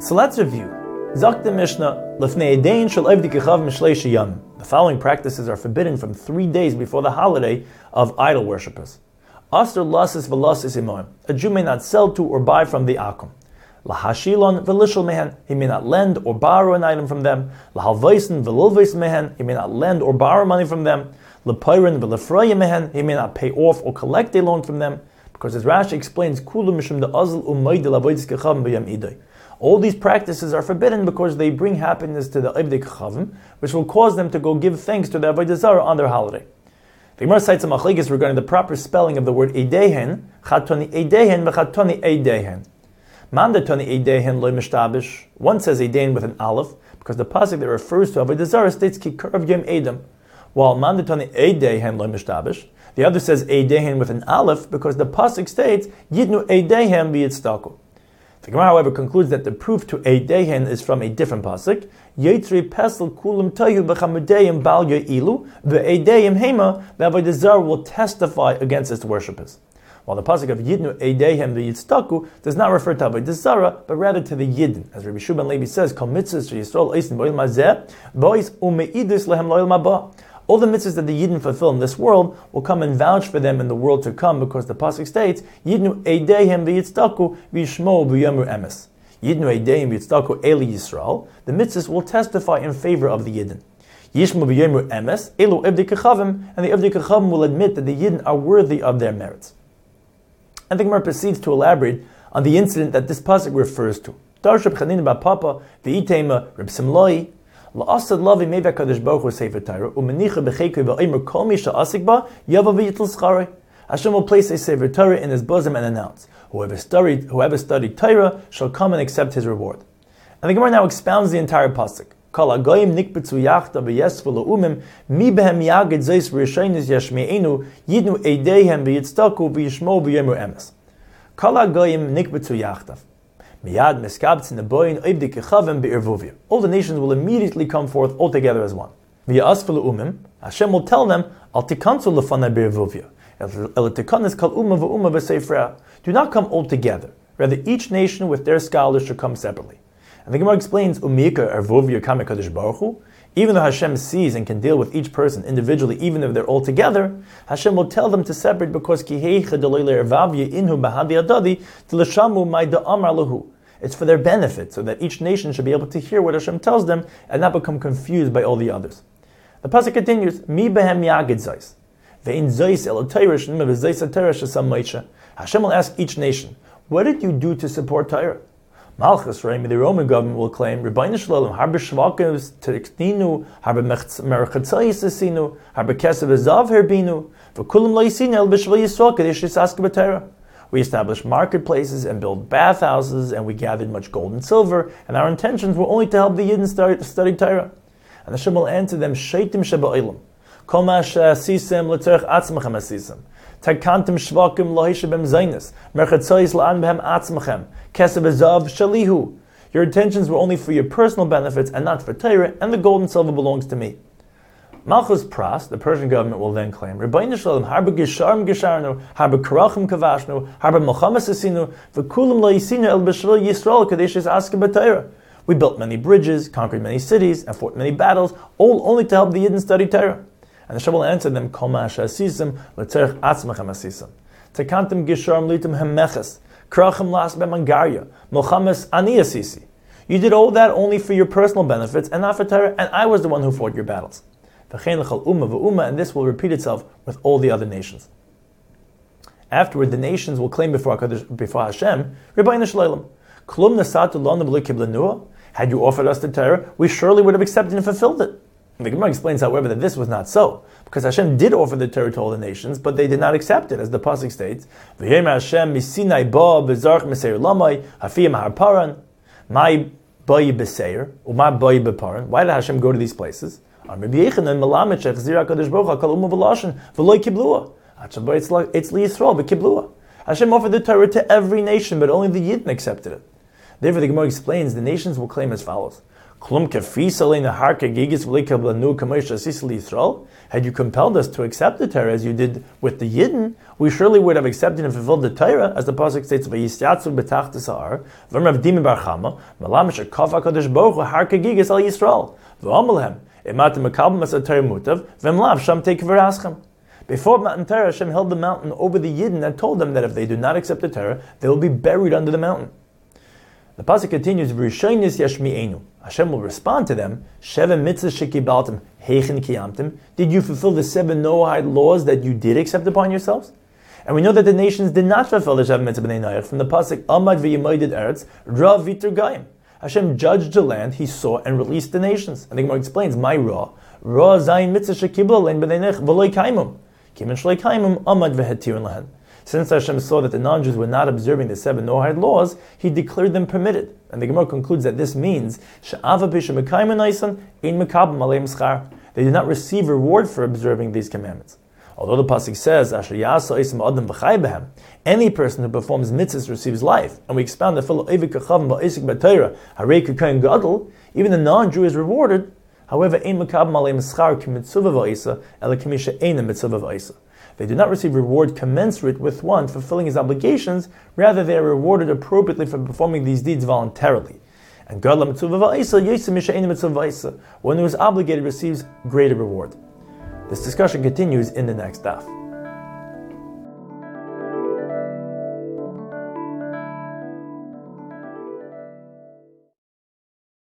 So let's review. Zok the Mishnah, Lefnei Edein shel Evdei Kechav Mishleish Yom. The following practices are forbidden from 3 days before the holiday of idol worshippers. Asr lasis v'lasis imoim. A Jew may not sell to or buy from the akum. Lahashilon v'lishal mehen. He may not lend or borrow an item from them. Lahalvaisen v'lilvaisen mehen. He may not lend or borrow money from them. Lepayrin v'lefraya mehen. He may not pay off or collect a loan from them. Because as Rashi explains, Kulu mishum de'azl u'mayde l'avoidis kechavim b'yam idai. All these practices are forbidden because they bring happiness to the Evdei Kechavim, which will cause them to go give thanks to the Avodah Zarah on their holiday. The Gemara cites a machlekes regarding the proper spelling of the word Eidehen, Chatoni Eidehen v'Chatoni Eidehen. Mandatoni Eidehen loy mishtabish. One says Eidehen with an aleph, because the pasuk that refers to Avodah Zarah states Ki Karav Yom Edom, while Mandatoni Eidehen loy mishtabish. The other says Eidehen with an aleph, because the pasuk states Yidnu Eidehen v'yitztaku. The Gemara, however, concludes that the proof to Eidehen is from a different pasuk. Yitzri pesel kulam tayu b'chamudeim bal yo'ilu v'Eidehim hema. The Avodah Zarah will testify against its worshippers. While the pasuk of Yidnu Eidehim v'yitztaku does not refer to Avodah Zarah, but rather to the Yidden, as Rabbi Shua ben Levi says, "Kol mitzvahs sheYisrael eisen b'oil mazeh bois umeidus lehem lo'il mabah." All the mitzvahs that the Yidden fulfill in this world will come and vouch for them in the world to come, because the pasuk states, Yidnu Eidehim v'yitztaku v'yishmo v'yamru emes. Yidnu Eidehim v'yitztaku eli Yisrael. The mitzvahs will testify in favor of the Yidden. Yishmo v'yamru emes elu Evdei Kechavim, and the Evdei Kechavim will admit that the Yidden are worthy of their merits. And the Gemara proceeds to elaborate on the incident that this pasuk refers to. Darsh Reb Chanina bar Papa v'itema Reb Simlai. La'asad lavi mei v'akadosh baruch hu sefer Torah u'menicha b'chekei v'omer kol mi she'asik ba yava v'yitl schare. Hashem will place a sefer Torah in his bosom and announce, whoever studied Torah shall come and accept his reward. And the Gemara now expounds the entire pasuk. Kol hagoyim nikbetzu yachda v'yesvu la'umim mi behem yagid zeis v'rishonis yashme'enu yidnu eidehem v'yitztaku v'yishmo v'yemru emes. Kol hagoyim nikbetzu yachdav. All the nations will immediately come forth all together as one. Hashem will tell them, do not come all together. Rather, each nation with their scholars should come separately. And the Gemara explains, even though Hashem sees and can deal with each person individually, even if they're all together, Hashem will tell them to separate because it's for their benefit, so that each nation should be able to hear what Hashem tells them and not become confused by all the others. The pasuk continues, Mi behem yagid zayis. Ve'in zayis el Torah shenima v'zayis ha-Torah shesam Moshe. Hashem will ask each nation, what did you do to support Torah? Malchus, the Roman government, will claim, Rebbeinu Shalom, harbe shvakim tekninu, harbe merchatzayis esinu, harbe kesev ezav herbinu, v'kulam lo yisinu el b'shvil Yisrael kadesh yisaske b'Torah. We established marketplaces and built bathhouses, and we gathered much gold and silver, and our intentions were only to help the Yidden study Torah. And Hashem will answer them, Shaitim sheba'ilam, kol ma she'asisem l'tzerech atzmachem asisem, takantim shvakim lohishe bem zaynis, merchatzayis la'an behem atzmachem, kesev ezav shalihu. Your intentions were only for your personal benefits and not for Torah, and the gold and silver belongs to me. Malchus Pras, the Persian government, will then claim, Rebbeinu Shalom, harbe gisharim gisharnu, harbe karachim kavashnu, harbe mochamas asinu, v'kulam lo yisinu el b'shvil Yisrael kadesh yisaske b'Torah. We built many bridges, conquered many cities, and fought many battles, all only to help the Yidden study Torah. And Hashem will answer them, Kol ma she'asisem l'tzerech atzmachem asisem. Tekantem gisharim litum hemeches, karachim las b'mangarya, mochamas ani asisi. You did all that only for your personal benefits and not for Torah, and I was the one who fought your battles. And this will repeat itself with all the other nations. Afterward, the nations will claim before Hashem, Rebbeinu Shalom, Klum nasatu lanu v'lo kiblanua. Had you offered us the Torah, we surely would have accepted and fulfilled it. And the Gemara explains, however, that this was not so, because Hashem did offer the Torah to all the nations, but they did not accept it, as the pasuk states, V'yem Hashem misinai ba b'zarch meseir lamai hafiyim harparan my bayi b'seir u'ma bayi b'paran. Why did Hashem go to these places? Hashem offered the Torah to every nation, but only the Yidden accepted it. Therefore, the Gemara explains the nations will claim as follows: Had you compelled us to accept the Torah as you did with the Yidden, we surely would have accepted and fulfilled the Torah, as the pasuk states, "Vayisyatzu b'tachtas ha'ar, v'amrav dimim bar chama, malam shekaf hakadosh baruch hu har kegigis al Yisrael, v'amalhem imatem mekabel masat Torah mutav, v'emlav sham take v'raschem." Before Matan Torah, Hashem held the mountain over the Yidden and told them that if they do not accept the Torah, they will be buried under the mountain. The pasuk continues, "V'rishonis yashmi'enu." Hashem will respond to them, "Sheva mitzvahs shekibaltem heichen kiyamtem." Did you fulfill the 7 Noahide laws that you did accept upon yourselves? And we know that the nations did not fulfill the Sheva mitzvah b'nei Noach from the pasuk, "Amad v'yimayded eretz ra vitur gayim." Hashem judged the land, He saw and released the nations. And the Gemara explains, "My ra zayin mitzvah shekibla lein b'nei Noach v'loy kaimum kimin shloi kaimum amad v'hetir lehen." Since Hashem saw that the non-Jews were not observing the 7 Noahide laws, He declared them permitted. And the Gemara concludes that this means they do not receive reward for observing these commandments. Although the pasuk says, any person who performs mitzvahs receives life, and we expound the even the non-Jew is rewarded. However, they do not receive reward commensurate with one fulfilling his obligations, rather they are rewarded appropriately for performing these deeds voluntarily. And one who is obligated receives greater reward. This discussion continues in the next daf.